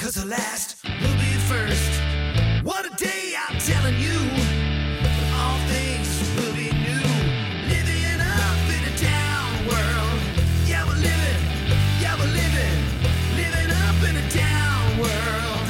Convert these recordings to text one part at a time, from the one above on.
'cause the last will be first. What a day, I'm telling you. All things will be new. Living up in a down world. Yeah, we're living up in a down world.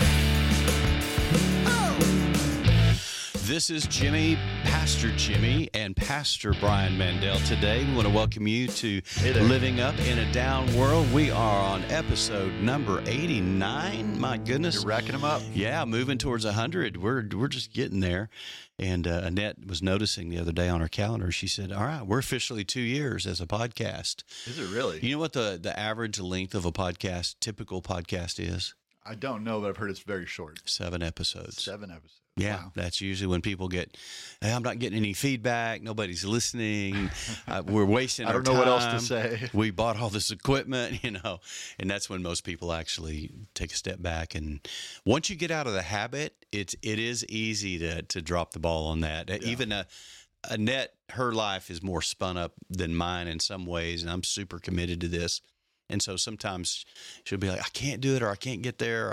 Oh. This is Jimmy, Pastor Jimmy, and Pastor Brian Mandel. Today, we want to welcome you to Living Up in a Down World. We are on episode number 89. My goodness. You're racking them up. Yeah, moving towards 100. We're just getting there. And Annette was noticing the other day on her calendar. She said, all right, we're officially 2 years as a podcast. Is it really? You know what the average length of a podcast, typical podcast is? I don't know, but I've heard it's very short. 7 episodes. 7 episodes. Yeah, Wow. That's usually when people get, hey, I'm not getting any feedback. Nobody's listening. We're wasting our time. I don't know what else to say. We bought all this equipment, and that's when most people actually take a step back. And once you get out of the habit, it is easy to drop the ball on that. Yeah. Even Annette, her life is more spun up than mine in some ways, and I'm super committed to this. And so sometimes she'll be like, I can't do it, or I can't get there.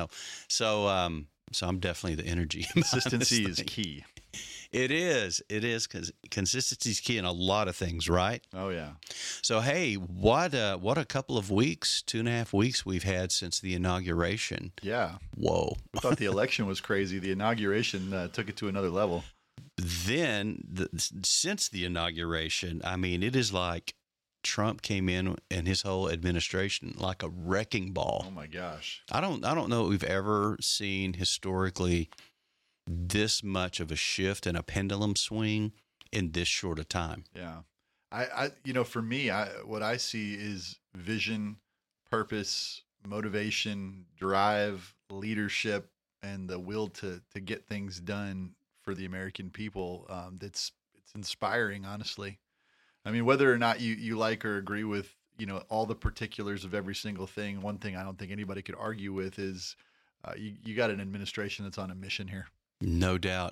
So I'm definitely the energy. Consistency is key. It is because consistency is key in a lot of things, right? Oh, yeah. So, hey, what a couple of weeks, 2.5 weeks we've had since the inauguration. Yeah. Whoa. I thought the election was crazy. The inauguration took it to another level. Then, since the inauguration, I mean, it is like Trump came in and his whole administration like a wrecking ball. Oh, my gosh. I don't know that we've ever seen historically this much of a shift and a pendulum swing in this short a time. Yeah. For me, what I see is vision, purpose, motivation, drive, leadership, and the will to get things done for the American people. It's inspiring, honestly. I mean, whether or not you like or agree with, all the particulars of every single thing, one thing I don't think anybody could argue with is you got an administration that's on a mission here. No doubt.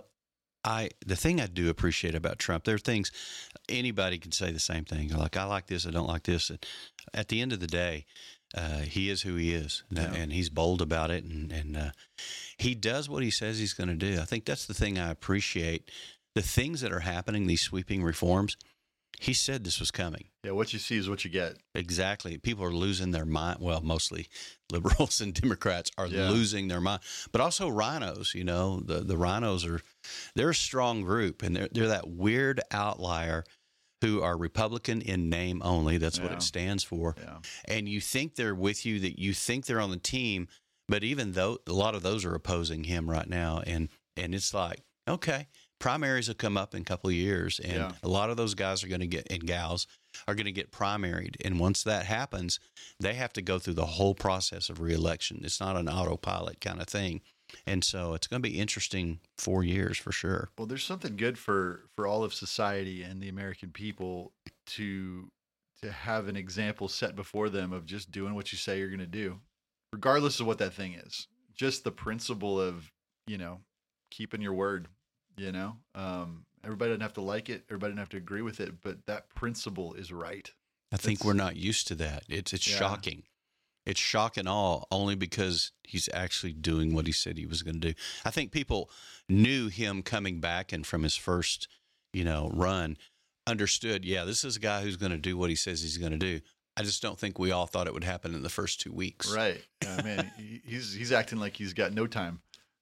The thing I do appreciate about Trump, there are things anybody can say the same thing. Like, I like this, I don't like this. At the end of the day, he is who he is, and he's bold about it, and he does what he says he's going to do. I think that's the thing I appreciate. The things that are happening, these sweeping reforms, he said this was coming. Yeah, what you see is what you get. Exactly. People are losing their mind. Well, mostly liberals and Democrats are losing their mind, but also rhinos. The rhinos they're a strong group, and they're that weird outlier who are Republican in name only. That's what it stands for. Yeah. And you think they're with you, that you think they're on the team, but even though a lot of those are opposing him right now, and it's like, okay. Primaries will come up in a couple of years, and a lot of those guys are going to get, and gals are going to get primaried. And once that happens, they have to go through the whole process of reelection. It's not an autopilot kind of thing. And so it's going to be interesting 4 years for sure. Well, there's something good for all of society and the American people to have an example set before them of just doing what you say you're going to do, regardless of what that thing is. Just the principle of, keeping your word. Everybody doesn't have to like it. Everybody doesn't have to agree with it, but that principle is right. I think we're not used to that. It's shocking. It's shock and awe only because he's actually doing what he said he was going to do. I think people knew him coming back, and from his first, run, understood, this is a guy who's going to do what he says he's going to do. I just don't think we all thought it would happen in the first 2 weeks. Right. Yeah, man, he's acting like he's got no time.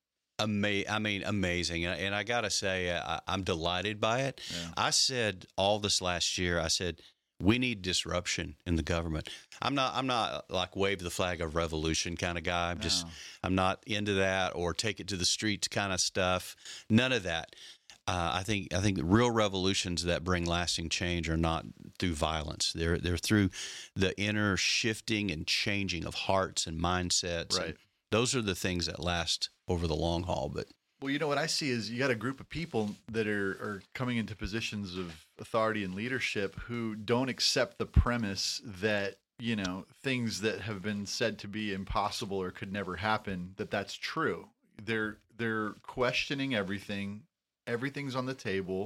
Amazing. And I got to say, I'm delighted by it. Yeah. I said all this last year, I said, we need disruption in the government. I'm not like wave the flag of revolution kind of guy. I'm not into that, or take it to the streets kind of stuff. None of that. I think the real revolutions that bring lasting change are not through violence. They're through the inner shifting and changing of hearts and mindsets. Right. And those are the things that last over the long haul. But what I see is you got a group of people that are coming into positions of authority and leadership who don't accept the premise that, things that have been said to be impossible or could never happen, that's true. They're questioning everything. Everything's on the table.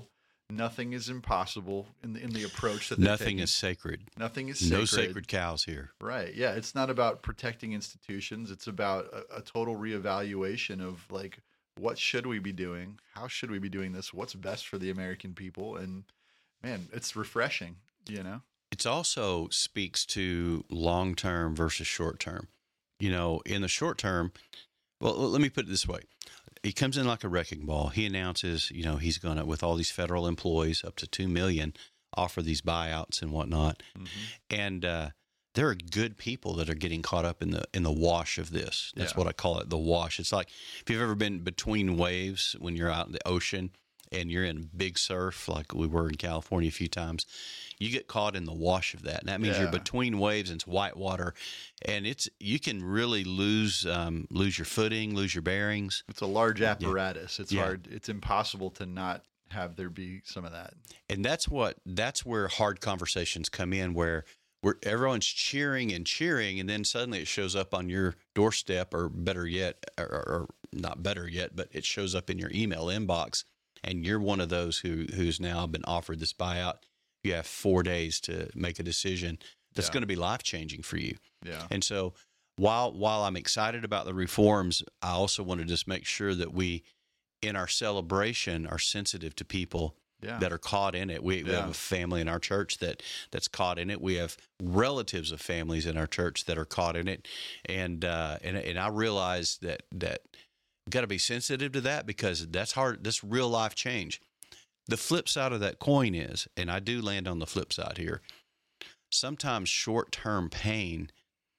nothing is impossible in the approach that they're Nothing taking. is sacred. Nothing is sacred. No sacred cows here. Right. Yeah. It's not about protecting institutions. It's about a total reevaluation of like, what should we be doing? How should we be doing this? What's best for the American people? And man, it's refreshing, you know? It also speaks to long term versus short term. You know, in the short term, well, let me put it this way. He comes in like a wrecking ball. He announces, you know, he's going to, with all these federal employees, up to 2 million, offer these buyouts and whatnot. And there are good people that are getting caught up in the wash of this. That's what I call it, the wash. It's like if you've ever been between waves when you're out in the ocean and you're in big surf, like we were in California a few times, you get caught in the wash of that. And that means you're between waves and it's white water, and you can really lose your footing, lose your bearings. It's a large apparatus. It's hard. It's impossible to not have there be some of that. And that's where hard conversations come in, where everyone's cheering, and then suddenly it shows up on your doorstep, or better yet, or not better yet, but it shows up in your email inbox, and you're one of those who's now been offered this buyout. You have 4 days to make a decision that's going to be life-changing for you. Yeah. And so while I'm excited about the reforms, I also want to just make sure that we, in our celebration, are sensitive to people that are caught in it. We have a family in our church that's caught in it. We have relatives of families in our church that are caught in it. And I realize that we've got to be sensitive to that, because that's hard. That's real life change. The flip side of that coin is, and I do land on the flip side here, sometimes short-term pain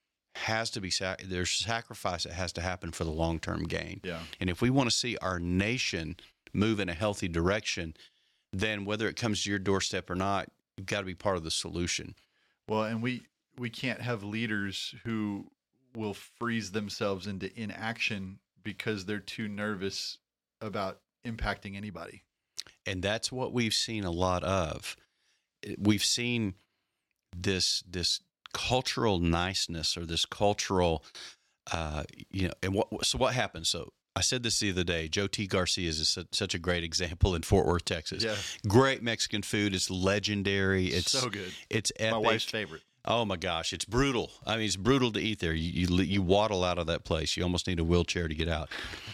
has to be, there's sacrifice that has to happen for the long-term gain. Yeah. And if we want to see our nation move in a healthy direction, then whether it comes to your doorstep or not, you've got to be part of the solution. Well, and we can't have leaders who will freeze themselves into inaction because they're too nervous about impacting anybody. And that's what we've seen a lot of. We've seen this cultural niceness, or this cultural, and what happens? So I said this the other day. Joe T. Garcia is such a great example in Fort Worth, Texas. Yeah. Great Mexican food. It's legendary. It's so good. It's epic. My wife's favorite. Oh my gosh, it's brutal. I mean, it's brutal to eat there. You waddle out of that place. You almost need a wheelchair to get out.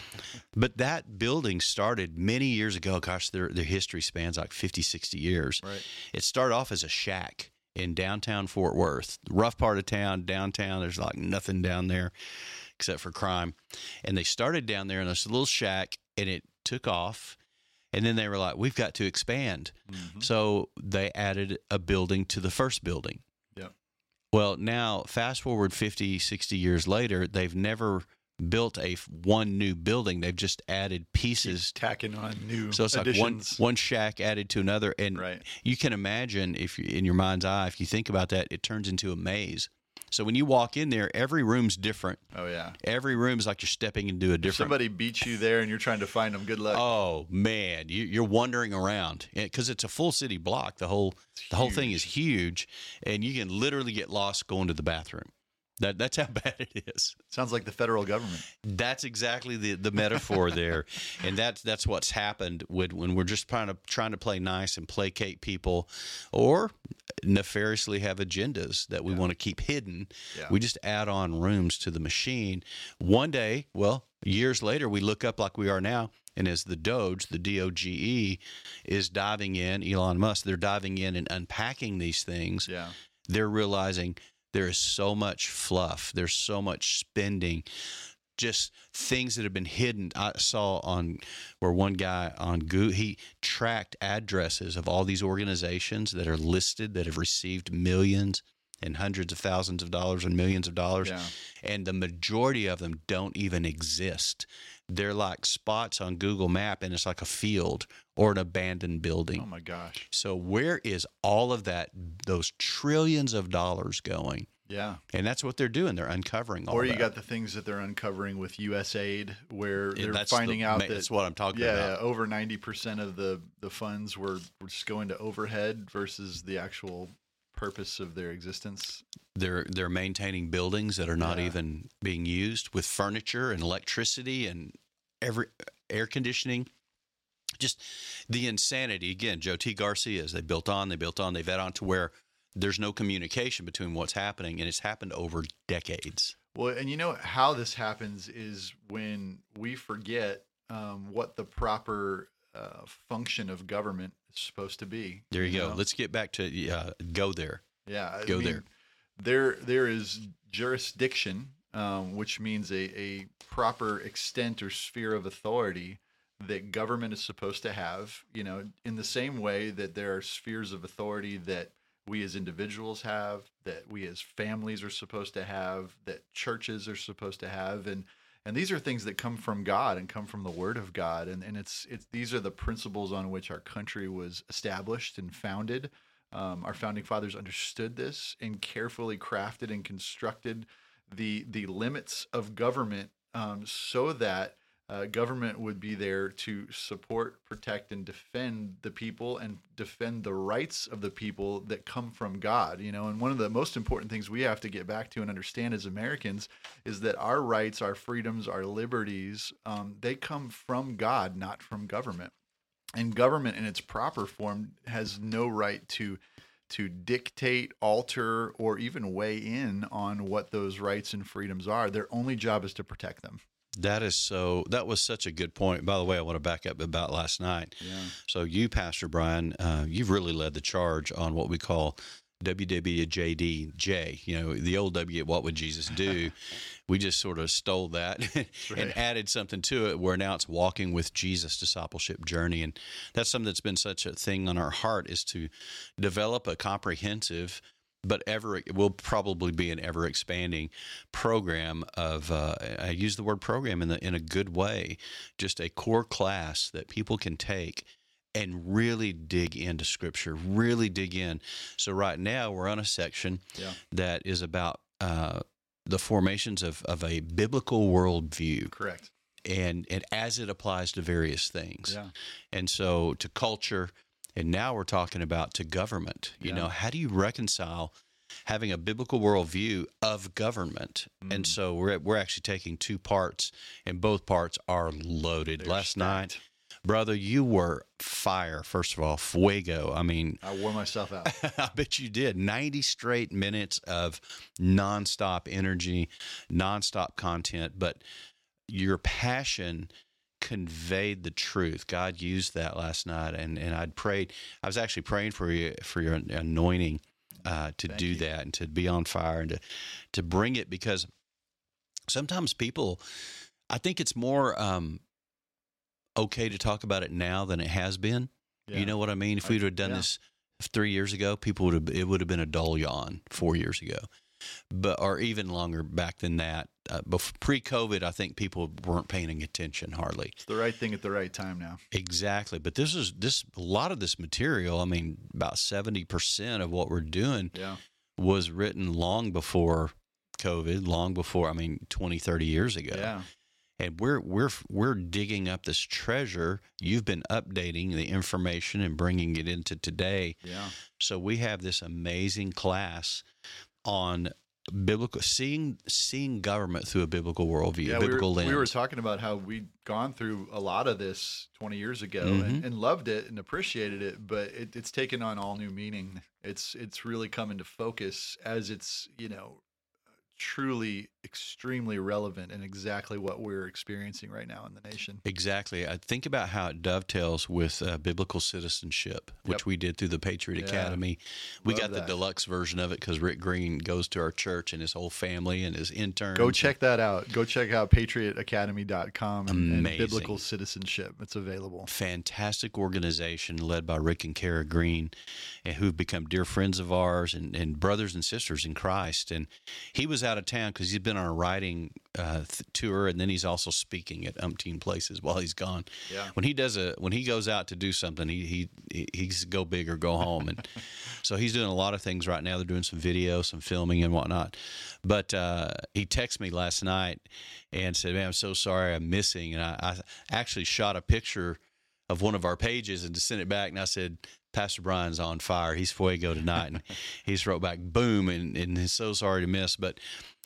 But that building started many years ago. Gosh, their history spans like 50, 60 years. Right. It started off as a shack in downtown Fort Worth, rough part of town, downtown. There's like nothing down there except for crime. And they started down there in this little shack, and it took off. And then they were like, we've got to expand. Mm-hmm. So they added a building to the first building. Yep. Well, now fast forward 50, 60 years later, they've never built one new building. They've just added pieces. Keep tacking on new So it's additions. like one shack added to another. And you can imagine, if you, in your mind's eye, if you think about that, it turns into a maze. So when you walk in there, every room's different. Oh, yeah. Every room is like you're stepping into a different. If somebody beats you there and you're trying to find them, good luck. Oh, man. You're wandering around because it's a full city block. The whole thing is huge, and you can literally get lost going to the bathroom. That's how bad it is. Sounds like the federal government. That's exactly the metaphor there, and that's what's happened when we're just trying to play nice and placate people, or nefariously have agendas that we want to keep hidden. Yeah. We just add on rooms to the machine. One day, years later, we look up like we are now, and as the Doge, the DOGE, is diving in, Elon Musk, they're diving in and unpacking these things. Yeah. They're realizing there is so much fluff. There's so much spending, just things that have been hidden. I saw where one guy on Google, he tracked addresses of all these organizations that are listed that have received millions and hundreds of thousands of dollars and millions of dollars. Yeah. And the majority of them don't even exist. They're like spots on Google Map, and it's like a field or an abandoned building. Oh my gosh. So where is all of those trillions of dollars going? Yeah. And that's what they're doing. They're uncovering all that. Or you got the things that they're uncovering with USAID, where they're finding out that that's what I'm talking about. Yeah, over 90% of the funds were just going to overhead versus the actual purpose of their existence. They're maintaining buildings that are not even being used, with furniture and electricity and every air conditioning. Just the insanity. Again, Joe T. Garcia's, they built on, they've added on to where there's no communication between what's happening, and it's happened over decades. Well, and you know how this happens is when we forget what the proper function of government is supposed to be. There you go. know? Let's get back to go there. Yeah, Go there. There is jurisdiction, which means a proper extent or sphere of authority that government is supposed to have. You know, in the same way that there are spheres of authority that we as individuals have, that we as families are supposed to have, that churches are supposed to have, and these are things that come from God and come from the Word of God, and it's these are the principles on which our country was established and founded. Our founding fathers understood this and carefully crafted and constructed the limits of government so that government would be there to support, protect, and defend the people and defend the rights of the people that come from God. You know, and one of the most important things we have to get back to and understand as Americans is that our rights, our freedoms, our liberties, they come from God, not from government. And government in its proper form has no right to dictate, alter, or even weigh in on what those rights and freedoms are. Their only job is to protect them. That was such a good point. By the way, I want to back up about last night. Yeah. So you, Pastor Brian, you've really led the charge on what we call WWJD, you know, the old W, what would Jesus do? We just sort of stole that and added something to it where now it's walking with Jesus discipleship journey. And that's something that's been such a thing on our heart, is to develop a comprehensive, but it will probably be an ever expanding program of, I use the word program in a good way, just a core class that people can take and really dig into Scripture, really dig in. So right now we're on a section that is about the formations of a biblical worldview. Correct. And as it applies to various things. Yeah. And so to culture, and now we're talking about to government. You know, how do you reconcile having a biblical worldview of government? And so we're actually taking two parts, and both parts are loaded. Last night, brother, you were fire. First of all, fuego. I mean, I wore myself out. I bet you did. 90 straight minutes of nonstop energy, nonstop content, but your passion conveyed the truth. God used that last night, and I'd prayed. I was actually praying for your anointing to do that and to be on fire and to bring it, because sometimes people, I think it's more okay to talk about it now than it has been. Yeah. You know what I mean? If we would have done this 3 years ago, it would have been a dull yawn 4 years ago. Or even longer back than that. Pre-COVID, I think people weren't paying attention hardly. It's the right thing at the right time now. Exactly. But a lot of this material, I mean, about 70% of what we're doing was written long before COVID, long before, 20, 30 years ago. Yeah. And we're digging up this treasure. You've been updating the information and bringing it into today. Yeah. So we have this amazing class on biblical, seeing government through a biblical worldview, biblical lens. We were talking about how we'd gone through a lot of this 20 years ago and loved it and appreciated it, but it's taken on all new meaning. It's really come into focus as it's, truly extremely relevant and exactly what we're experiencing right now in the nation. Exactly. I think about how it dovetails with biblical citizenship, which we did through the Patriot Academy. We got the deluxe version of it because Rick Green goes to our church and his whole family and his interns. Go check that out. Go check out patriotacademy.com and biblical citizenship. It's available. Fantastic organization led by Rick and Kara Green, who've become dear friends of ours and brothers and sisters in Christ. And he was out of town because he's been on a writing tour, and then he's also speaking at umpteen places while he's gone. Yeah. When he goes out to do something, he's go big or go home, and so he's doing a lot of things right now. They're doing some video, some filming, and whatnot. But he texted me last night and said, "Man, I'm so sorry, I'm missing." And I actually shot a picture of one of our pages and to send it back, and I said, Pastor Brian's on fire. He's fuego tonight. And he's wrote back, boom, and he's so sorry to miss. But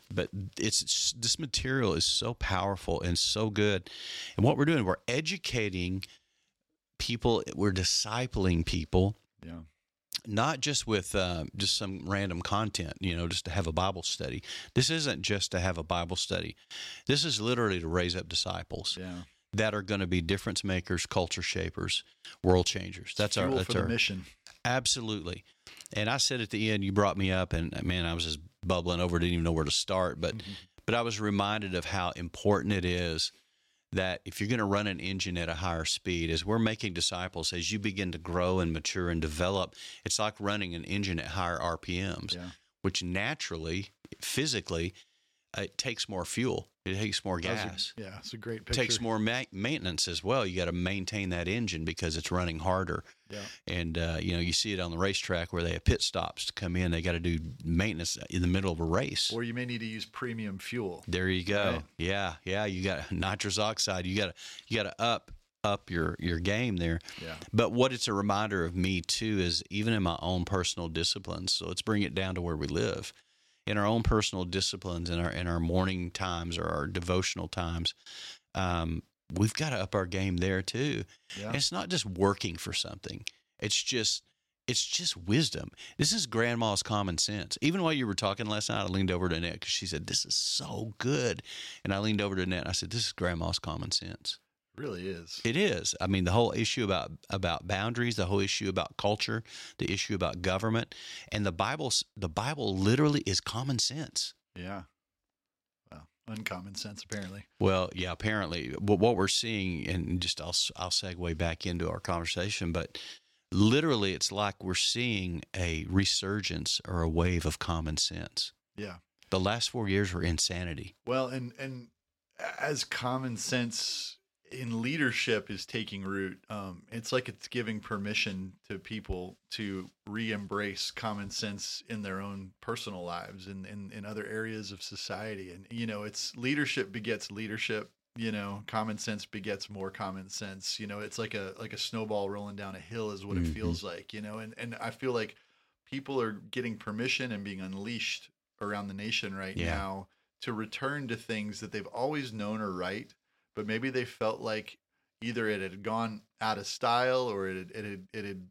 this material is so powerful and so good. And what we're doing, we're educating we're discipling people, Yeah. not just with just some random content, just to have a Bible study. This isn't just to have a Bible study. This is literally to raise up disciples Yeah. that are going to be difference makers, culture shapers, world changers. That's Fuel our for the mission. Absolutely. And I said at the end, you brought me up, and man, I was just bubbling over, didn't even know where to start. But I was reminded of how important it is that if you're going to run an engine at a higher speed, as we're making disciples, as you begin to grow and mature and develop, it's like running an engine at higher RPMs, which naturally, physically, it takes more fuel. It takes more gas. It's a great picture. It takes more maintenance as well. You got to maintain that engine because it's running harder. Yeah. And, you see it on the racetrack where they have pit stops to come in. They got to do maintenance in the middle of a race. Or you may need to use premium fuel. There you go. Right. Yeah. You got nitrous oxide. You got to up your game there. Yeah. But what it's a reminder of me too is even in my own personal disciplines. So let's bring it down to where we live. In our own personal disciplines, in our morning times or our devotional times, we've got to up our game there too. Yeah. And it's not just working for something. It's just wisdom. This is grandma's common sense. Even while you were talking last night, I leaned over to Annette because she said, "This is so good." And I leaned over to Annette and I said, "This is grandma's common sense." It really is. It is. I mean, the whole issue about boundaries, the whole issue about culture, the issue about government, and the Bible literally is common sense. Yeah. Well, uncommon sense, apparently. Well, yeah, apparently. But what we're seeing, and just I'll segue back into our conversation, but literally it's like we're seeing a resurgence or a wave of common sense. Yeah. The last 4 years were insanity. Well, and as common sense in leadership is taking root, it's like it's giving permission to people to re-embrace common sense in their own personal lives and in other areas of society. And, it's leadership begets leadership, common sense begets more common sense. It's like a snowball rolling down a hill is what it feels like, and I feel like people are getting permission and being unleashed around the nation right now to return to things that they've always known are right. But maybe they felt like either it had gone out of style or it had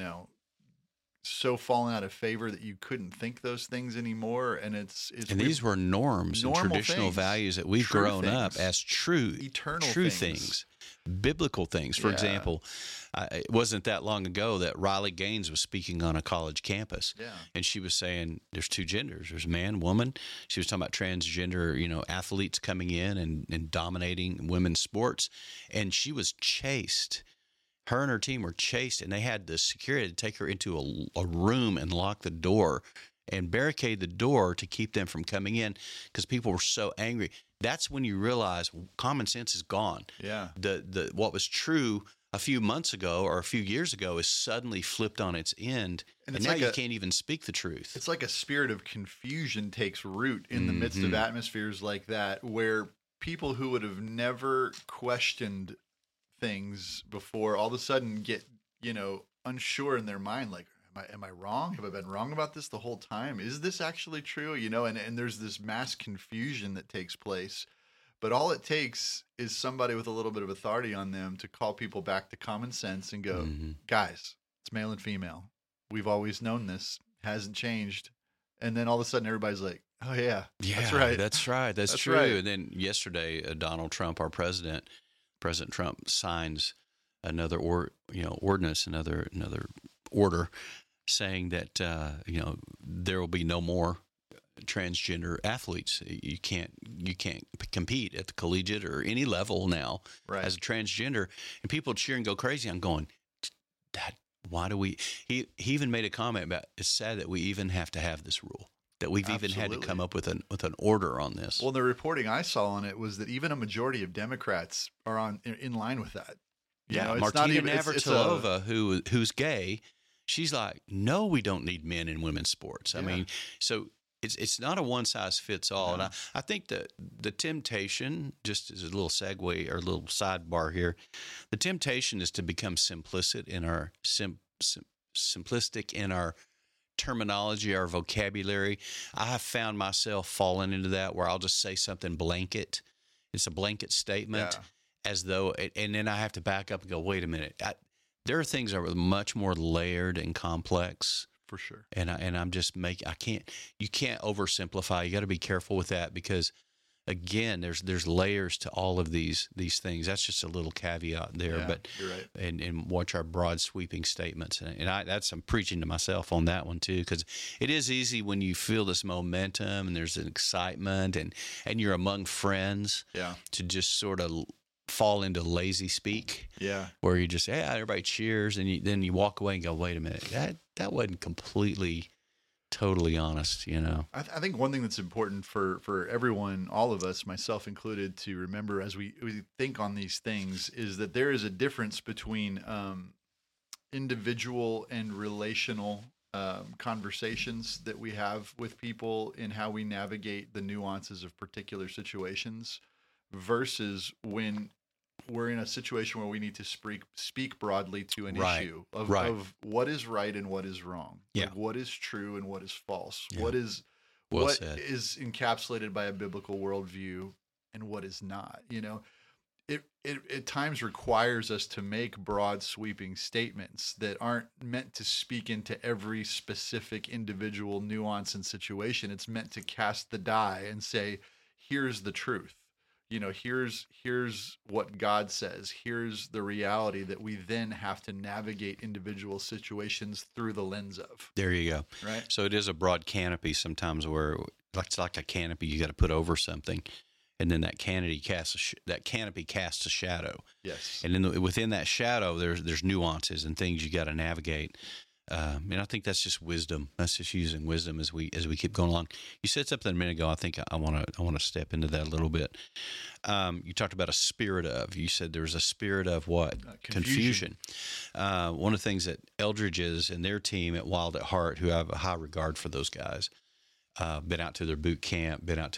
so fallen out of favor that you couldn't think those things anymore. And these were norms and traditional values that we've grown up as true, eternal things, biblical things. For example, it wasn't that long ago that Riley Gaines was speaking on a college campus, and she was saying there's two genders: there's man, woman. She was talking about transgender, athletes coming in and dominating women's sports, and she was chased. Her and her team were chased, and they had the security to take her into a room and lock the door and barricade the door to keep them from coming in because people were so angry. That's when you realize common sense is gone. Yeah. The what was true a few months ago or a few years ago is suddenly flipped on its end, and now you can't even speak the truth. It's like a spirit of confusion takes root in the midst of atmospheres like that, where people who would have never questioned things before all of a sudden get unsure in their mind, like am I wrong? Have I been wrong about this the whole time? Is this actually true? And there's this mass confusion that takes place, but all it takes is somebody with a little bit of authority on them to call people back to common sense and go, guys, it's male and female, we've always known this, hasn't changed. And then all of a sudden everybody's like, oh yeah, that's right, that's true. Right. And then yesterday Donald Trump, our President Trump, signs another ordinance, another order saying that there will be no more transgender athletes. You can't compete at the collegiate or any level now as a transgender, and people cheer and go crazy. I'm going, why do we? He even made a comment about it's sad that we even have to have this rule. That we've even had to come up with an order on this. Well, the reporting I saw on it was that even a majority of Democrats are in line with that. Martina Navratilova, who's gay, she's like, no, we don't need men in women's sports. I mean, so it's not a one size fits all. No. And I think that the temptation, just as a little segue or a little sidebar here, the temptation is to become simplistic in our simplistic in our terminology, our vocabulary. I have found myself falling into that where I'll just say something blanket. It's a blanket statement as though, and then I have to back up and go, wait a minute. there are things that are much more layered and complex. For sure. And I'm just you can't oversimplify. You got to be careful with that because, again, there's layers to all of these things. That's just a little caveat there. Yeah, but you're right. And watch our broad sweeping statements. And I'm preaching to myself on that one too, because it is easy when you feel this momentum and there's an excitement and you're among friends to just sort of fall into lazy speak. Yeah. Where you just, everybody cheers, and then you walk away and go, wait a minute, that wasn't completely, totally honest, you know. I think one thing that's important for everyone, all of us, myself included, to remember as we think on these things is that there is a difference between individual and relational conversations that we have with people in how we navigate the nuances of particular situations versus when we're in a situation where we need to speak broadly to an issue of what is right and what is wrong. Yeah. Like what is true and what is false. Yeah. What is Well said. encapsulated by a biblical worldview and what is not. You know, it at times requires us to make broad sweeping statements that aren't meant to speak into every specific individual nuance and situation. It's meant to cast the die and say, here's the truth. You know, here's what God says. Here's the reality that we then have to navigate individual situations through the lens of. There you go. Right. So it is a broad canopy sometimes where it's like a canopy you got to put over something, and then that canopy casts a shadow. Yes. And then within that shadow, there's nuances and things you got to navigate. And I think that's just wisdom. That's just using wisdom as we keep going along. You said something a minute ago. I think I want to step into that a little bit. You talked about a spirit of. You said there's a spirit of what? Confusion. One of the things that Eldridge's and their team at Wild at Heart, who I have a high regard for those guys, been out to their boot camp, been out to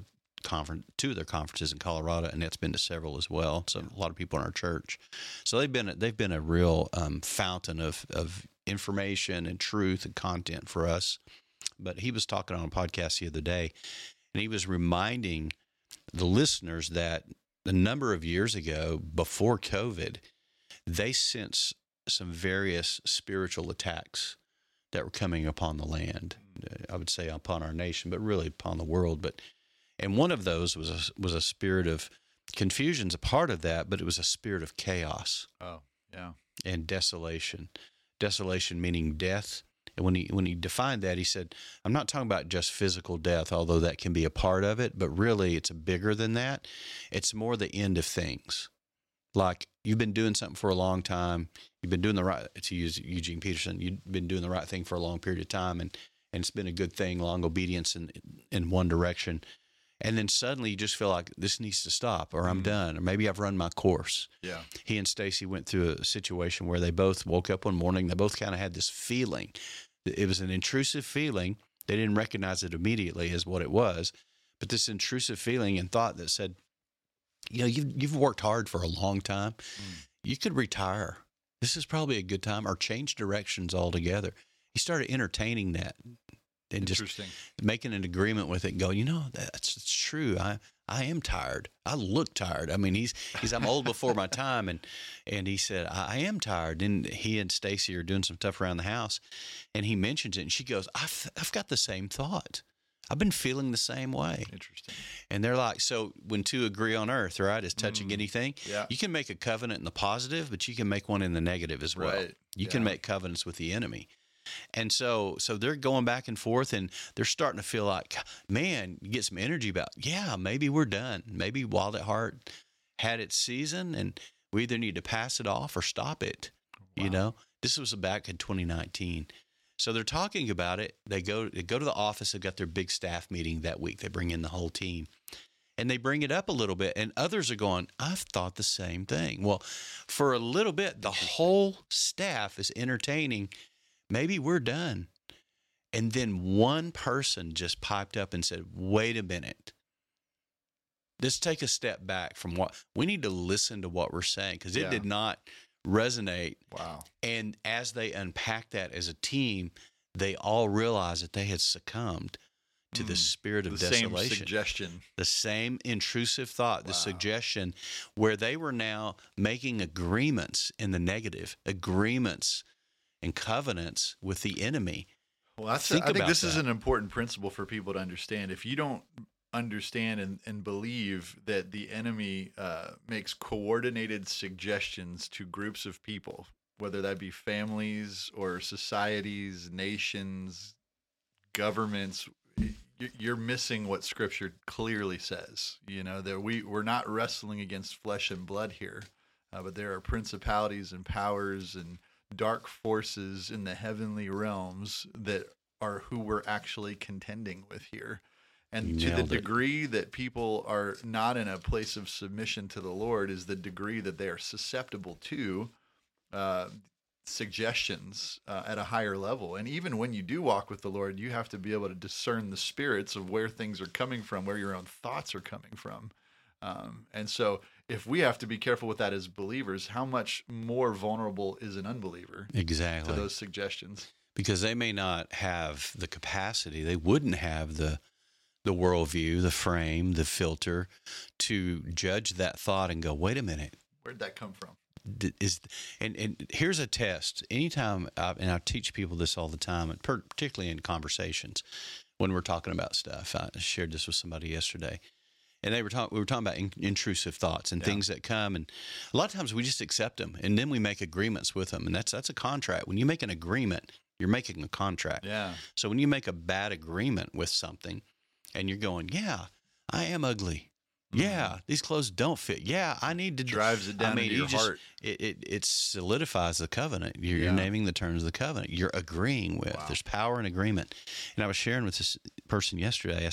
two of their conferences in Colorado, and it's been to several as well. So a lot of people in our church. So they've been a real fountain of information and truth and content for us. But he was talking on a podcast the other day, and he was reminding the listeners that a number of years ago, before COVID, they sensed some various spiritual attacks that were coming upon the land. I would say upon our nation, but really upon the world. And one of those was a spirit of confusion's a part of that, but it was a spirit of chaos. Oh, yeah. And desolation. Desolation meaning death. And when he defined that, he said, I'm not talking about just physical death, although that can be a part of it, but really it's bigger than that. It's more the end of things. Like you've been doing something for a long time. You've been doing the right, to use Eugene Peterson, you've been doing the right thing for a long period of time, and it's been a good thing, long obedience in one direction. And then suddenly you just feel like this needs to stop, or I'm done, or maybe I've run my course. Yeah. He and Stacy went through a situation where they both woke up one morning. They both kind of had this feeling. It was an intrusive feeling. They didn't recognize it immediately as what it was, but this intrusive feeling and thought that said, you know, you've worked hard for a long time. You could retire. This is probably a good time, or change directions altogether. He started entertaining that. And just making an agreement with it and go, you know, that's true. I am tired. I look tired. I mean, he's I'm old before my time. And he said, I am tired. And he and Stacy are doing some stuff around the house. And he mentions it. And she goes, I've got the same thought. I've been feeling the same way. Interesting. And they're like, so when two agree on earth, right, is touching anything, you can make a covenant in the positive, but you can make one in the negative as well. Right. You can make covenants with the enemy. And so they're going back and forth, and they're starting to feel like, man, you get some energy about, maybe we're done. Maybe Wild at Heart had its season, and we either need to pass it off or stop it. Wow. You know, this was back in 2019. So they're talking about it. They go to the office. They've got their big staff meeting that week. They bring in the whole team, and they bring it up a little bit, and others are going, I've thought the same thing. Well, for a little bit, the whole staff is entertaining, maybe we're done. And then one person just piped up and said, wait a minute. Let's take a step back from what we need to listen to what we're saying, because it did not resonate. Wow. And as they unpacked that as a team, they all realized that they had succumbed to the spirit of the desolation. same suggestion. The same intrusive thought, the Wow. suggestion, where they were now making agreements in the negative, agreements and covenants with the enemy. Well, I Think think about this is that. an important principle for people to understand. If you don't understand and believe that the enemy makes coordinated suggestions to groups of people, whether that be families or societies, nations, governments, you're missing what Scripture clearly says. You know, that we're not wrestling against flesh and blood here, but there are principalities and powers and dark forces in the heavenly realms that are who we're actually contending with here. And You to the nailed it. degree that people are not in a place of submission to the Lord is the degree that they are susceptible to suggestions at a higher level. And even when you do walk with the Lord, you have to be able to discern the spirits of where things are coming from, where your own thoughts are coming from. And so if we have to be careful with that as believers, how much more vulnerable is an unbeliever Exactly. to those suggestions? Because they may not have the capacity, they wouldn't have the worldview, the frame, the filter to judge that thought and go, wait a minute. Where'd that come from? And here's a test. Anytime, and I teach people this all the time, and particularly in conversations when we're talking about stuff. I shared this with somebody yesterday, and we were talking about intrusive thoughts and things that come, and a lot of times we just accept them, and then we make agreements with them, and that's a contract. When you make an agreement, you're making a contract. Yeah. So when you make a bad agreement with something, and you're going, yeah, I am ugly. Yeah, these clothes don't fit. Yeah, I need to. Drives it down into your heart. It solidifies the covenant. You're Yeah. naming the terms of the covenant. You're agreeing with. Wow. There's power in agreement. And I was sharing with this person yesterday. I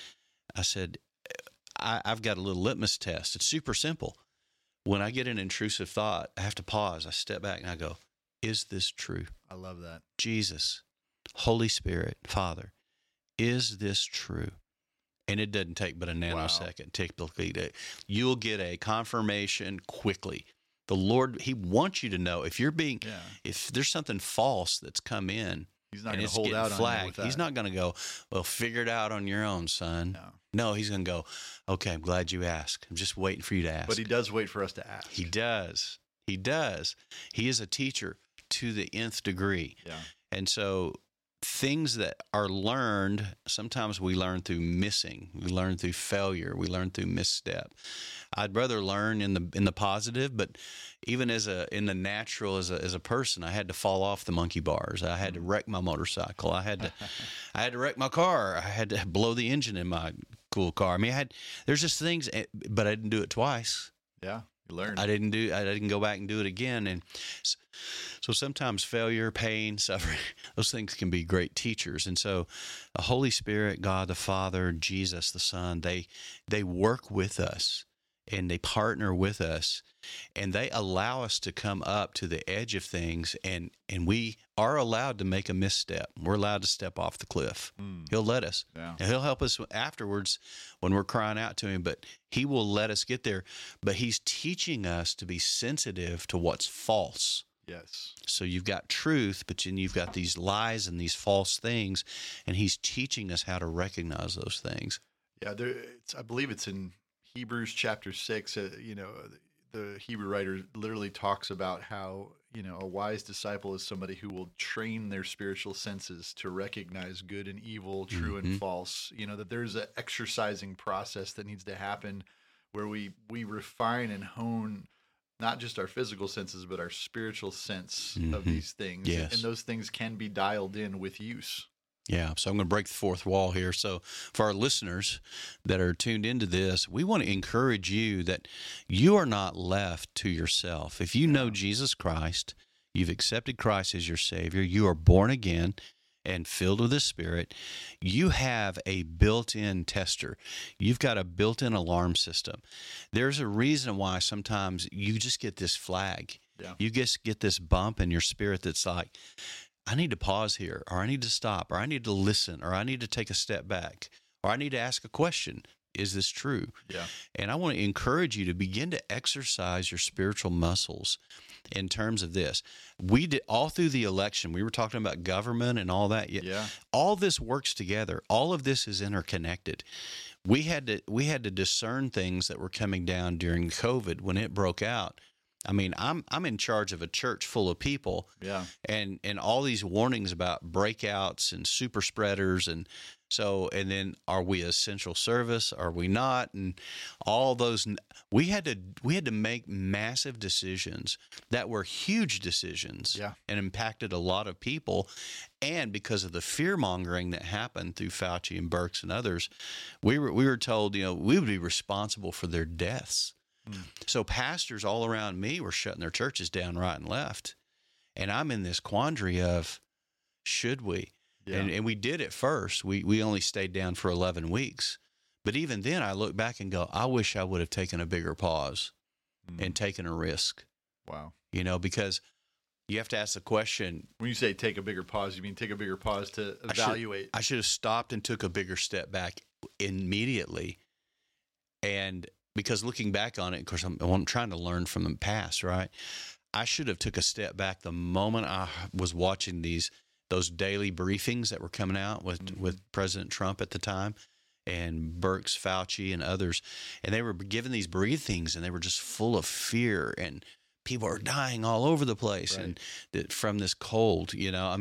said, I've got a little litmus test. It's super simple. When I get an intrusive thought, I have to pause. I step back and I go, is this true? I love that. Jesus, Holy Spirit, Father, is this true? And it doesn't take but a nanosecond. Typically, you'll get a confirmation quickly. The Lord, He wants you to know if if there's something false that's come in, He's not and going to it's hold getting out on you flagged, with that. He's not going to go, well, figure it out on your own, son. No. No, He's going to go, okay, I'm glad you asked. I'm just waiting for you to ask. But He does wait for us to ask. He does. He does. He is a teacher to the nth degree. Yeah. And so things that are learned, sometimes we learn through missing, we learn through failure, we learn through misstep. I'd rather learn in the positive, but even in the natural as a person, I had to fall off the monkey bars. I had to wreck my motorcycle. I had to wreck my car. I had to blow the engine in my cool car. I mean, there's just things, but I didn't do it twice. Yeah. You learn. I didn't go back and do it again. And so sometimes failure, pain, suffering, those things can be great teachers. And so the Holy Spirit, God the Father, Jesus the Son, they work with us and they partner with us and they allow us to come up to the edge of things and we are allowed to make a misstep. We're allowed to step off the cliff. He'll let us. Yeah. And He'll help us afterwards when we're crying out to Him, but He will let us get there. But He's teaching us to be sensitive to what's false. Yes. So you've got truth, but then you've got these lies and these false things, and He's teaching us how to recognize those things. Yeah. I believe it's in Hebrews chapter 6. The Hebrew writer literally talks about how, a wise disciple is somebody who will train their spiritual senses to recognize good and evil, true and false. That there's an exercising process that needs to happen where we refine and hone not just our physical senses, but our spiritual sense of these things. Yes. And those things can be dialed in with use. Yeah, so I'm going to break the fourth wall here. So for our listeners that are tuned into this, we want to encourage you that you are not left to yourself. If you know Jesus Christ, you've accepted Christ as your Savior, you are born again and filled with the Spirit, you have a built-in tester. You've got a built-in alarm system. There's a reason why sometimes you just get this flag. Yeah. You just get this bump in your spirit that's like, I need to pause here, or I need to stop, or I need to listen, or I need to take a step back, or I need to ask a question. Is this true? Yeah. And I want to encourage you to begin to exercise your spiritual muscles. in terms of this. We did all through the election. We were talking about government and all that. Yeah. All this works together. All of this is interconnected. We had to discern things that were coming down during COVID when it broke out. I mean, I'm in charge of a church full of people, Yeah. and all these warnings about breakouts and super spreaders, and then are we essential service? Are we not? And all those, we had to make massive decisions that were huge decisions, Yeah. and impacted a lot of people. And because of the fear mongering that happened through Fauci and Birx and others, we were told, we would be responsible for their deaths. So pastors all around me were shutting their churches down right and left. And I'm in this quandary of, should we? Yeah. And we did at first. We only stayed down for 11 weeks. But even then, I look back and go, I wish I would have taken a bigger pause and taken a risk, Wow. because you have to ask the question. When you say take a bigger pause, you mean take a bigger pause to evaluate? I should have stopped and took a bigger step back immediately. And because looking back on it, of course, I'm trying to learn from the past, right? I should have took a step back the moment I was watching those daily briefings that were coming out with President Trump at the time, and Birx, Fauci, and others, and they were giving these briefings, and they were just full of fear, and people are dying all over the place, Right. and from this cold,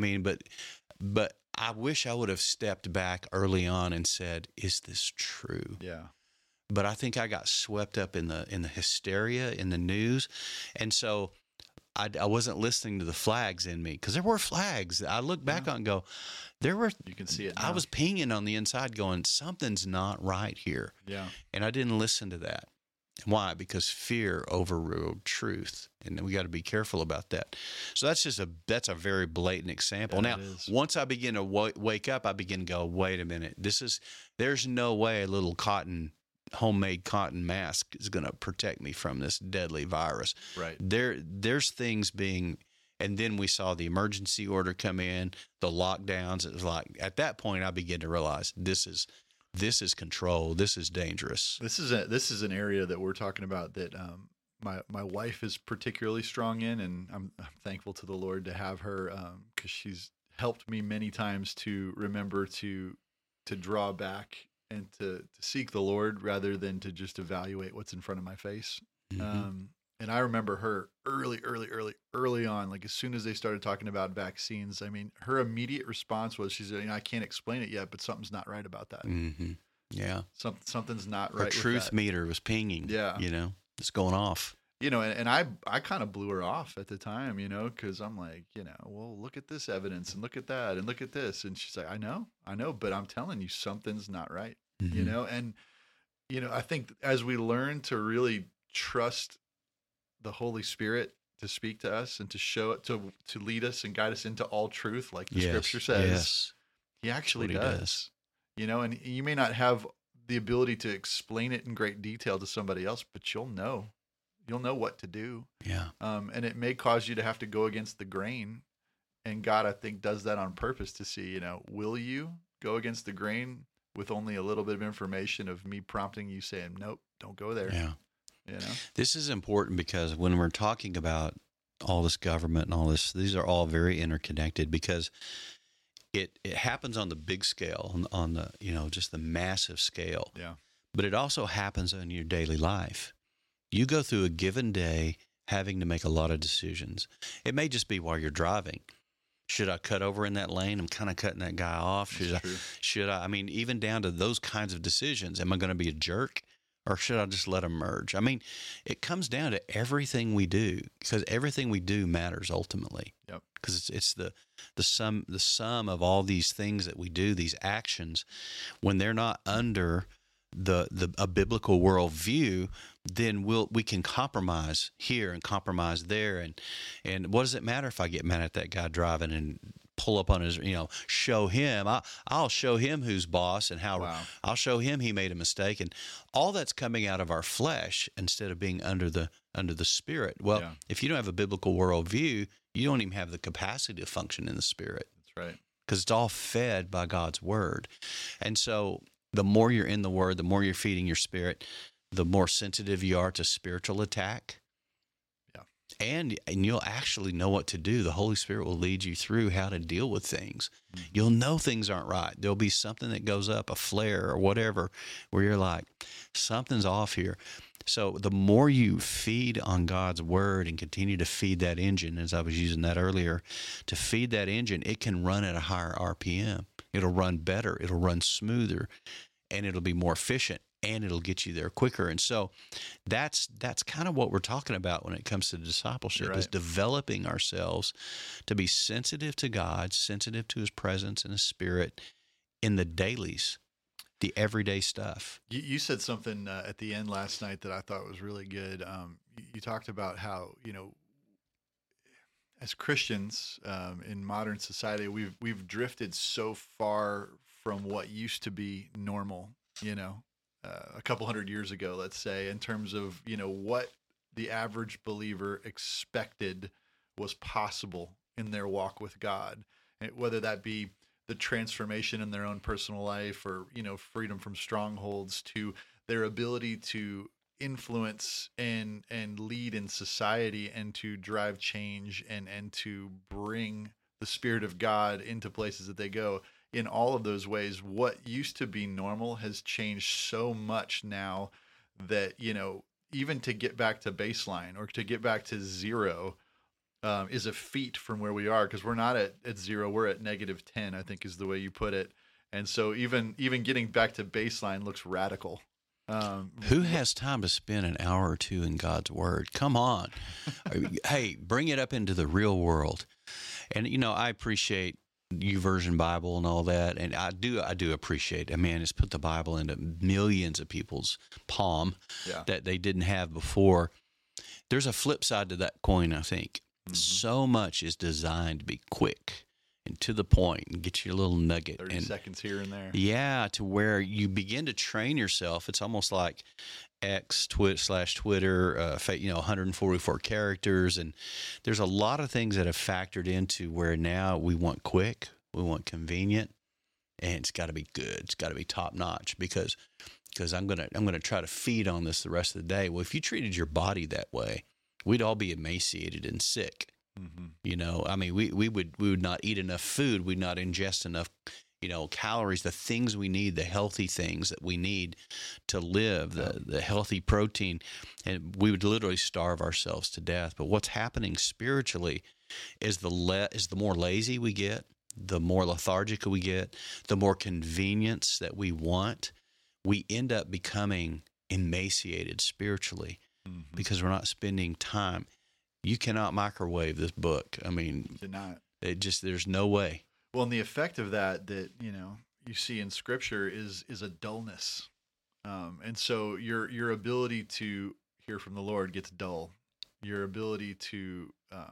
but I wish I would have stepped back early on and said, "Is this true?" Yeah. But I think I got swept up in the hysteria in the news, and so I wasn't listening to the flags in me, because there were flags. I look back on and go, there were. You can see it I now. was pinging on the inside, going, something's not right here, Yeah. and I didn't listen to that. Why? Because fear overruled truth, and we got to be careful about that. So that's a very blatant example. Yeah, now, it is. once I begin to wake up, I begin to go, wait a minute, there's no way a little homemade cotton mask is going to protect me from this deadly virus. Right. There's things being, and then we saw the emergency order come in, the lockdowns. It was like, at that point, I began to realize this is control. This is dangerous. This is an area that we're talking about that my wife is particularly strong in, and I'm thankful to the Lord to have her, because she's helped me many times to remember to draw back and to seek the Lord rather than to just evaluate what's in front of my face. Mhm. And I remember her early on, like as soon as they started talking about vaccines, I mean, her immediate response was, she said, I can't explain it yet, but something's not right about that. Mm-hmm. Yeah. Something's not Her right. truth with that. meter was pinging. Yeah. It's going off. And I kind of blew her off at the time, because I'm like, well, look at this evidence and look at that and look at this. And she's like, I know, but I'm telling you, something's not right, Mhm. and, I think as we learn to really trust the Holy Spirit to speak to us and to show it, to lead us and guide us into all truth, like the Yes, scripture says, yes. he actually That's what he does, and you may not have the ability to explain it in great detail to somebody else, but you'll know what to do. Yeah. And it may cause you to have to go against the grain. And God, I think, does that on purpose to see, will you go against the grain with only a little bit of information of me prompting you saying, nope, don't go there. Yeah. You know? This is important because when we're talking about all this government and all this, these are all very interconnected, because it happens on the big scale, on the, just the massive scale. Yeah. But it also happens in your daily life. You go through a given day having to make a lot of decisions. It may just be while you're driving. Should I cut over in that lane? I'm kind of cutting that guy off. That's true. Should I mean, even down to those kinds of decisions. Am I going to be a jerk, or should I just let them merge? I mean, it comes down to everything we do, because everything we do matters ultimately. Yep. Because it's the sum of all these things that we do, these actions, when they're not under a biblical worldview, then we can compromise here and compromise there, and what does it matter if I get mad at that guy driving and pull up on his, show him, I'll show him who's boss, and how Wow. I'll show him he made a mistake, and all that's coming out of our flesh instead of being under the Spirit. Well, Yeah. if you don't have a biblical worldview, you don't even have the capacity to function in the Spirit, That's right. because it's all fed by God's word. And so the more you're in the word, the more you're feeding your spirit, the more sensitive you are to spiritual attack. Yeah. And you'll actually know what to do. The Holy Spirit will lead you through how to deal with things. You'll know things aren't right. There'll be something that goes up, a flare or whatever, where you're like, something's off here. So the more you feed on God's word and continue to feed that engine, as I was using that earlier, to feed that engine, it can run at a higher RPM. It'll run better. It'll run smoother, and it'll be more efficient, and it'll get you there quicker. And so that's kind of what we're talking about when it comes to discipleship, is developing ourselves to be sensitive to God, sensitive to his presence and his spirit in the dailies, the everyday stuff. You said something at the end last night that I thought was really good. You talked about how, as Christians in modern society, we've drifted so far from what used to be normal, a couple hundred years ago, let's say, in terms of, what the average believer expected was possible in their walk with God, and whether that be the transformation in their own personal life or, freedom from strongholds, to their ability to influence and lead in society and to drive change and to bring the Spirit of God into places that they go. In all of those ways, what used to be normal has changed so much now that, even to get back to baseline or to get back to zero is a feat from where we are, because we're not at zero, we're at -10, I think is the way you put it. And so even getting back to baseline looks radical. Who has time to spend an hour or two in God's word? Come on. Hey, bring it up into the real world. And, I appreciate YouVersion Bible and all that. And I do appreciate it. Man, it's put the Bible into millions of people's palm that they didn't have before. There's a flip side to that coin, I think. Mm-hmm. So much is designed to be quick and to the point and get you a little nugget. 30 seconds here and there. Yeah, to where you begin to train yourself. It's almost like X/Twitter, 144 characters. And there's a lot of things that have factored into where now we want quick, we want convenient, and it's got to be good. It's got to be top notch because I'm gonna try to feed on this the rest of the day. Well, if you treated your body that way, we'd all be emaciated and sick. Mm-hmm. We would not eat enough food. We'd not ingest enough, calories, the things we need, the healthy things that we need to live, the healthy protein, and we would literally starve ourselves to death. But what's happening spiritually is the more lazy we get, the more lethargic we get, the more convenience that we want, we end up becoming emaciated spiritually. Mm-hmm. Because we're not spending time. You cannot microwave this book. Did not. There's no way. Well, and the effect of that you see in Scripture is a dullness, and so your ability to hear from the Lord gets dull. Your ability to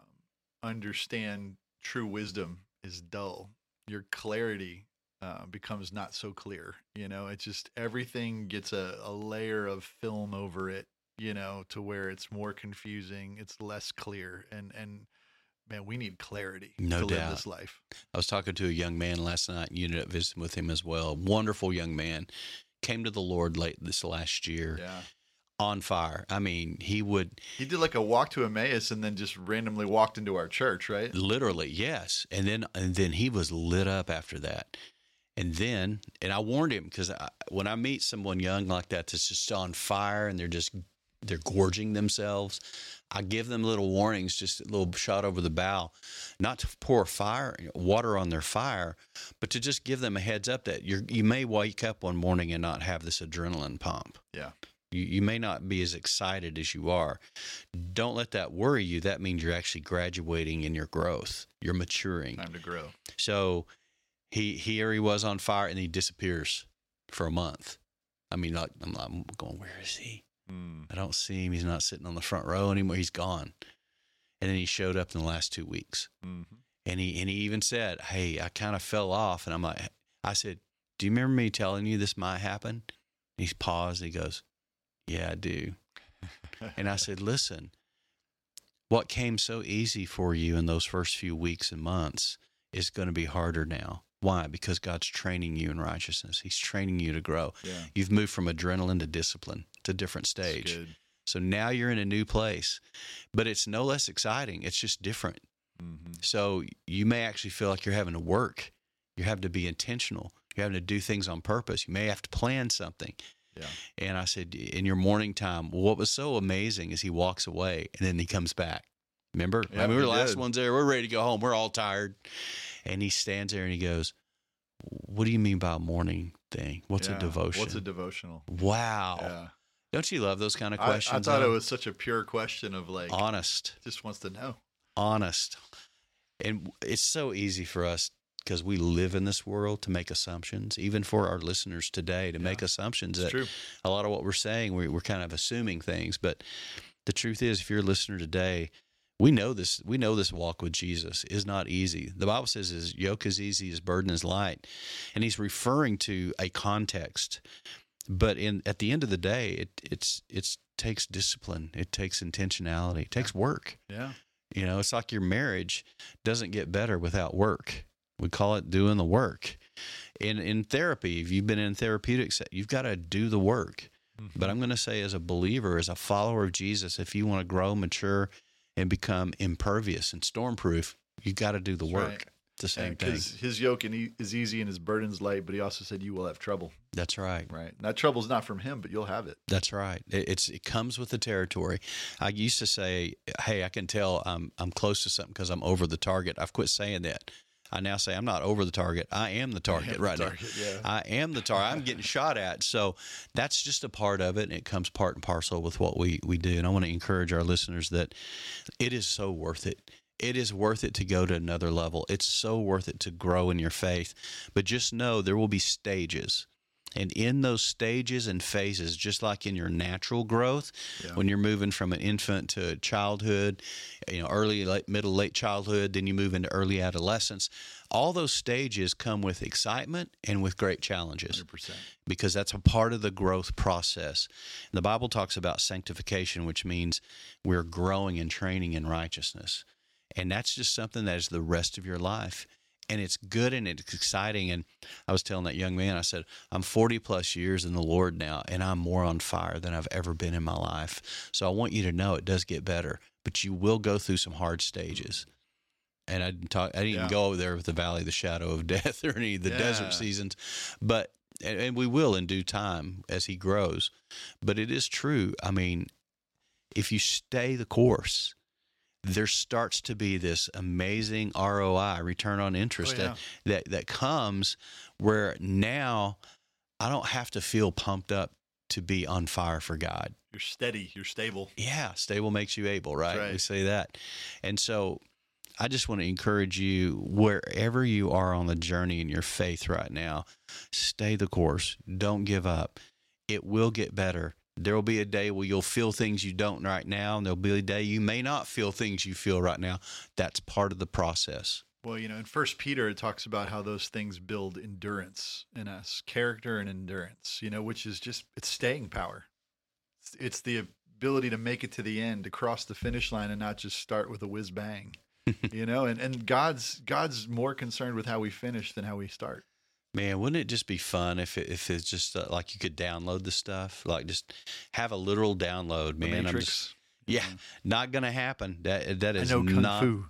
understand true wisdom is dull. Your clarity becomes not so clear. It's just everything gets a layer of film over it. To where it's more confusing, it's less clear, and man, we need clarity to live this life. I was talking to a young man last night, and you ended up visiting with him as well. Wonderful young man, came to the Lord late this last year. Yeah. On fire. He did like a walk to Emmaus and then just randomly walked into our church, right? Literally, yes. And then he was lit up after that. And I warned him, because when I meet someone young like that that's just on fire and they're gorging themselves, I give them little warnings, just a little shot over the bow, not to pour water on their fire, but to just give them a heads up that you may wake up one morning and not have this adrenaline pump. Yeah. You may not be as excited as you are. Don't let that worry you. That means you're actually graduating in your growth. You're maturing. Time to grow. So here he was on fire, and he disappears for a month. I'm going, where is he? I don't see him. He's not sitting on the front row anymore. He's gone. And then he showed up in the last 2 weeks. Mm-hmm. And he even said, hey, I kind of fell off. And I said, do you remember me telling you this might happen? And he paused. He goes, yeah, I do. And I said, listen, what came so easy for you in those first few weeks and months is going to be harder now. Why? Because God's training you in righteousness. He's training you to grow. Yeah. You've moved from adrenaline to discipline. It's a different stage. So now you're in a new place, but it's no less exciting. It's just different. Mm-hmm. So you may actually feel like you're having to work. You have to be intentional. You're having to do things on purpose. You may have to plan something. Yeah. And I said, in your morning time, what was so amazing is he walks away and then he comes back. Remember? Yeah, I mean, we're the we last did. ones there. We're ready to go home. We're all tired. And he stands there and he goes, what do you mean by a morning thing? What's a Yeah. devotion? What's a devotional? Wow. Yeah. Don't you love those kind of I questions? thought it though? was such a pure question of like, honest. just wants to know. Honest. And it's so easy for us because we live in this world to make assumptions, even for our listeners today, to make assumptions It's that true. a lot of what we're saying, we're kind of assuming things. But the truth is, if you're a listener today, we know this walk with Jesus is not easy. The Bible says his yoke is easy, his burden is light. And he's referring to a context. But at the end of the day, it takes discipline. It takes intentionality. It takes work. Yeah. You know, it's like your marriage doesn't get better without work. We call it doing the work. In therapy, if you've been in therapeutics, you've got to do the work. Mm-hmm. But I'm going to say, as a believer, as a follower of Jesus, if you want to grow, mature, and become impervious and stormproof, you've got to do the That's work. right. It's the same thing. Because his yoke is easy and his burden's light, but he also said you will have trouble. That's right. Right. And that trouble's not from him, but you'll have it. That's right. It comes with the territory. I used to say, "Hey, I can tell I'm close to something because I'm over the target." I've quit saying that. I now say I'm not over the target. I am the target right now. Yeah. I am the target. I'm getting shot at. So that's just a part of it, and it comes part and parcel with what we do. And I want to encourage our listeners that it is so worth it. It is worth it to go to another level. It's so worth it to grow in your faith. But just know there will be stages. And in those stages and phases, just like in your natural growth, when you're moving from an infant to childhood, early, late, middle, late childhood, then you move into early adolescence, all those stages come with excitement and with great challenges. 100%. Because that's a part of the growth process. The Bible talks about sanctification, which means we're growing and training in righteousness. And that's just something that is the rest of your life. And it's good and it's exciting. And I was telling that young man, I said, I'm 40 plus years in the Lord now, and I'm more on fire than I've ever been in my life. So I want you to know it does get better, but you will go through some hard stages. And I didn't even go over there with the valley of the shadow of death or any of the desert seasons, but, and we will in due time as he grows. But it is true. I mean, if you stay the course, there starts to be this amazing ROI, return on interest, that comes where now I don't have to feel pumped up to be on fire for God. You're steady. You're stable. Yeah, stable makes you able, right? Right. We say that. And so I just want to encourage you, wherever you are on the journey in your faith right now, stay the course. Don't give up. It will get better. There will be a day where you'll feel things you don't right now, and there'll be a day you may not feel things you feel right now. That's part of the process. Well, in 1 Peter, it talks about how those things build endurance in us, character and endurance, which is just, it's staying power. It's the ability to make it to the end, to cross the finish line and not just start with a whiz bang, and God's more concerned with how we finish than how we start. Man, wouldn't it just be fun if it's just like you could download the stuff, like just have a literal download, man. The Matrix. Not going to happen. That is I know Kung not. Fu.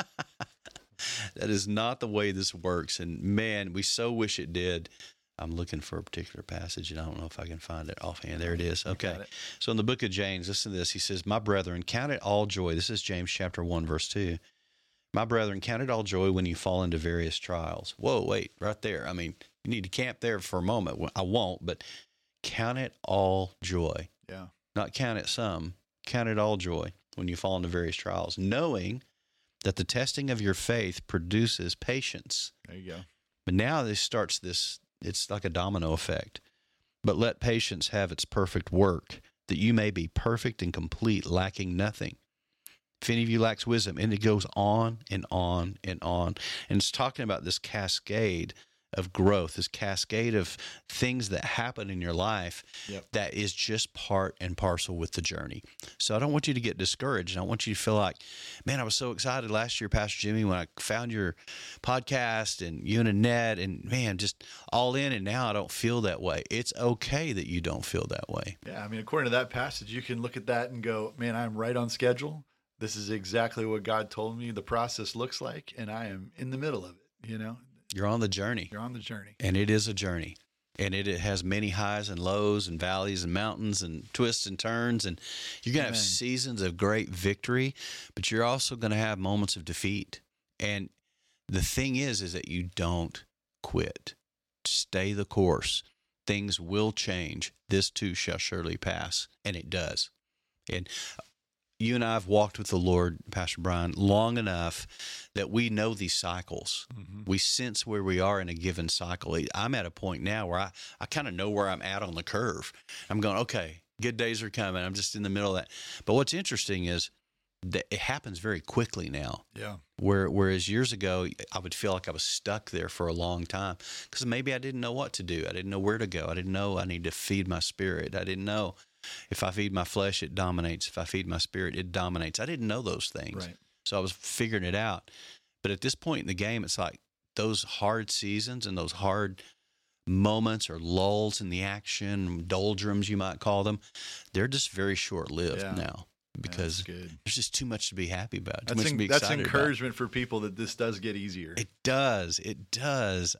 That is not the way this works. And man, we so wish it did. I'm looking for a particular passage, and I don't know if I can find it offhand. There it is. Okay. So in the book of James, listen to this. He says, "My brethren, count it all joy." This is James chapter 1, verse 2. "My brethren, count it all joy when you fall into various trials." Whoa, wait, right there. I mean, you need to camp there for a moment. I won't, but count it all joy. Yeah. Not count it some. Count it all joy when you fall into various trials, knowing that the testing of your faith produces patience. There you go. But now it's like a domino effect. "But let patience have its perfect work, that you may be perfect and complete, lacking nothing. If any of you lacks wisdom," and it goes on and on and on. And it's talking about this cascade of growth, this cascade of things that happen in your life Yep. that is just part and parcel with the journey. So I don't want you to get discouraged. I want you to feel like, man, I was so excited last year, Pastor Jimmy, when I found your podcast and you and Annette, and man, just all in, and now I don't feel that way. It's okay that you don't feel that way. Yeah, I mean, according to that passage, you can look at that and go, man, I'm right on schedule. This is exactly what God told me the process looks like, and I am in the middle of it, you know? You're on the journey. You're on the journey. And it is a journey. And it has many highs and lows and valleys and mountains and twists and turns. And you're going to have seasons of great victory, but you're also going to have moments of defeat. And the thing is that you don't quit. Stay the course. Things will change. This too shall surely pass. And it does. And you and I have walked with the Lord, Pastor Brian, long enough that we know these cycles. Mm-hmm. We sense where we are in a given cycle. I'm at a point now where I kind of know where I'm at on the curve. I'm going, okay, good days are coming. I'm just in the middle of that. But what's interesting is that it happens very quickly now. Yeah. Whereas years ago, I would feel like I was stuck there for a long time because maybe I didn't know what to do. I didn't know where to go. I didn't know I need to feed my spirit. I didn't know if I feed my flesh, it dominates. If I feed my spirit, it dominates. I didn't know those things. Right. So I was figuring it out. But at this point in the game, it's like those hard seasons and those hard moments or lulls in the action, doldrums you might call them, they're just very short-lived now because there's just too much to be happy about. Too much to be excited that's encouragement for people that this does get easier. It does. It does.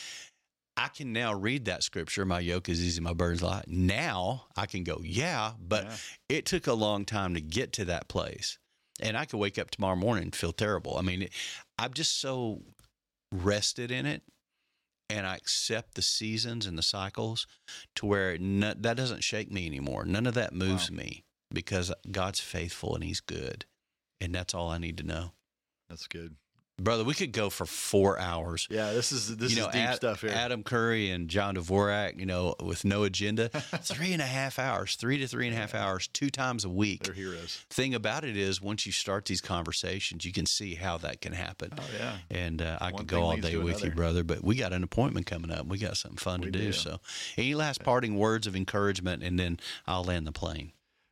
I can now read that scripture, my yoke is easy, my burden's light. Now I can go, but it took a long time to get to that place. And I could wake up tomorrow morning and feel terrible. I mean, I'm just so rested in it, and I accept the seasons and the cycles to where that doesn't shake me anymore. None of that moves me because God's faithful and he's good. And that's all I need to know. That's good. Brother, we could go for 4 hours. Yeah, this is deep stuff here. Adam Curry and John Dvorak, with no agenda. 3.5 hours, 3 to 3.5 hours, 2 times a week. They're heroes. Thing about it is, once you start these conversations, you can see how that can happen. Oh, yeah. And I could go all day with you, brother, but we got an appointment coming up. We got something fun to do. So any last parting words of encouragement, and then I'll land the plane.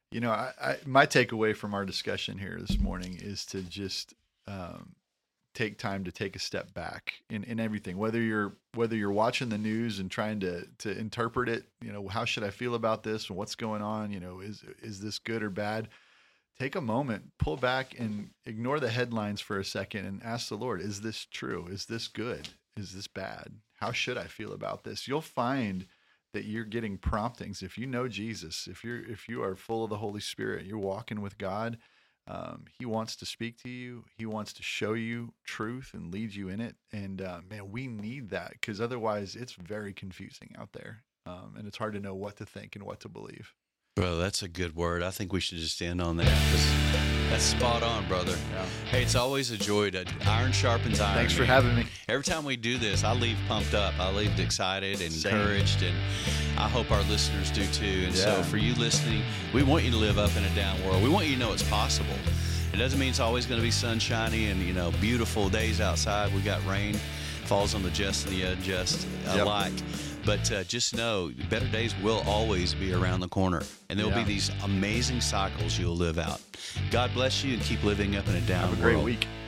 My takeaway from our discussion here this morning is to just take time to take a step back in everything, whether you're watching the news and trying to interpret it, how should I feel about this and what's going on? Is this good or bad? Take a moment, pull back and ignore the headlines for a second and ask the Lord, is this true? Is this good? Is this bad? How should I feel about this? You'll find that you're getting promptings. If you know Jesus, if you are full of the Holy Spirit, you're walking with God, he wants to speak to you. He wants to show you truth and lead you in it. And man, we need that because otherwise it's very confusing out there. And it's hard to know what to think and what to believe. Well, that's a good word. I think we should just end on that because that's spot on, brother. Yeah. Hey, it's always a joy to iron sharpens iron. Thanks for having me. Every time we do this, I leave pumped up. I leave excited and encouraged, and I hope our listeners do too. And so for you listening, we want you to live up in a down world. We want you to know it's possible. It doesn't mean it's always going to be sunshiny and, beautiful days outside. We got rain, falls on the just and the unjust alike. But just know, better days will always be around the corner. And there will be these amazing cycles you'll live out. God bless you and keep living up in a down world. Have a great week.